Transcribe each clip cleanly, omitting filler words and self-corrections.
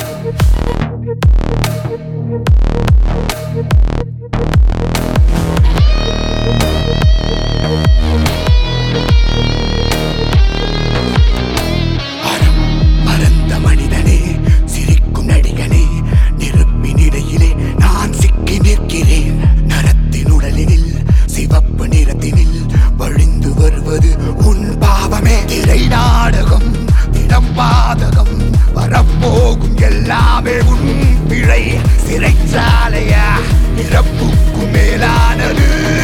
சிறைச்சாலையா இறப்புக்கும் மேலானது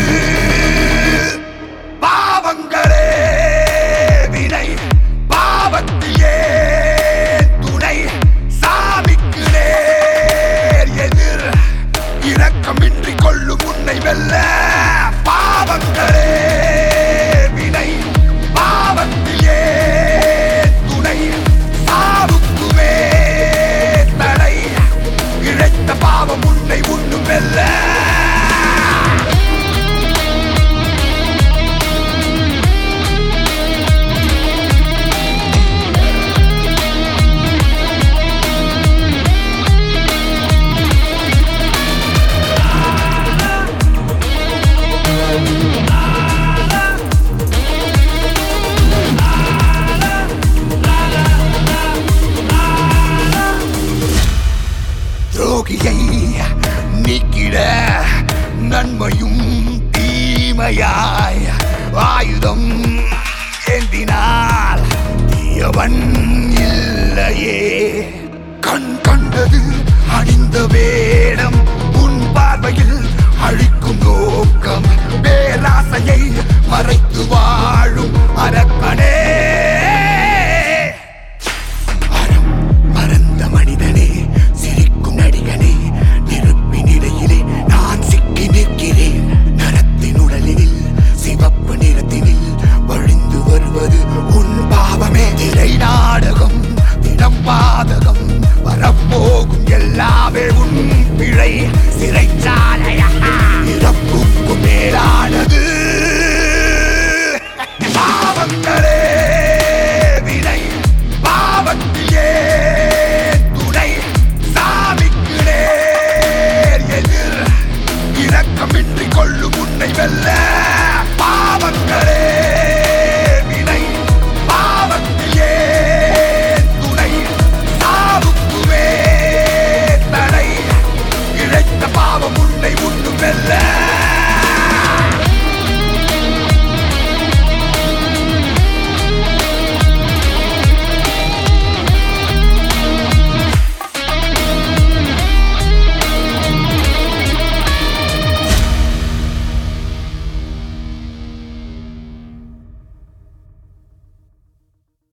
பாவங்களே வினை பாவத்திலே துணை சாமிக்கு நேர் எதிர் இரக்கமின்றி கொள்ளும் உன்னை வெல்ல பாவங்களே வினை பாவத்திலே துணை சாவுக்குமே தடை இழைத்த பாவம் உன்னை உண்ணும் வெல்ல துரோகியை நீக்கிட நன்மையும் தீமையாய் ஆயுதம் ஏந்தினால் தீயவன் இல்லையே கண் கண்டது அணிந்த வேடம் உன் பார்வையில் அழிக்கும் நோக்கம் பேராசையை மறைத்து வாழும் அரக்கனே பாதகம் வரப்போகும் எல்லாமே உன் பிழை சிறைச்சா